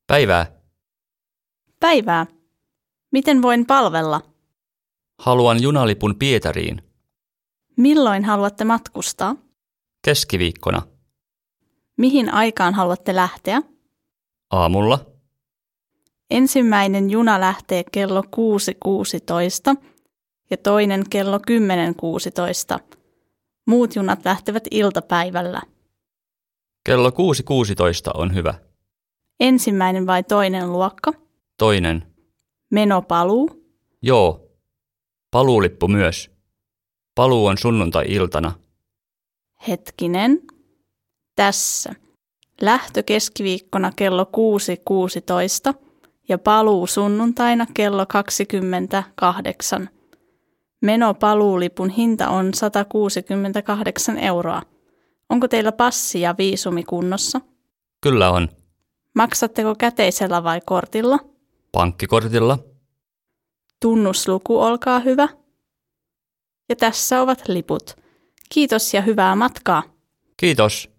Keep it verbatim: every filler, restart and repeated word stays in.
Päivää. Päivää. Miten voin palvella? Haluan junalipun Pietariin. Milloin haluatte matkustaa? Keskiviikkona. Mihin aikaan haluatte lähteä? Aamulla. Ensimmäinen juna lähtee kello kuusi kuusitoista ja toinen kello kymmenen kuusitoista. Muut junat lähtevät iltapäivällä. Kello kuusi kuusitoista on hyvä. Ensimmäinen vai toinen luokka? Toinen. Menopaluu? Joo. Paluulippu myös. Paluu on sunnuntai-iltana. Hetkinen. Tässä. Lähtö keskiviikkona kello kuusi kuusitoista ja paluu sunnuntaina kello kaksikymmentäkahdeksan. Menopaluulipun hinta on sata kuusikymmentäkahdeksan euroa. Onko teillä passi ja viisumi kunnossa? Kyllä on. Maksatteko käteisellä vai kortilla? Pankkikortilla. Tunnusluku, olkaa hyvä. Ja tässä ovat liput. Kiitos ja hyvää matkaa. Kiitos.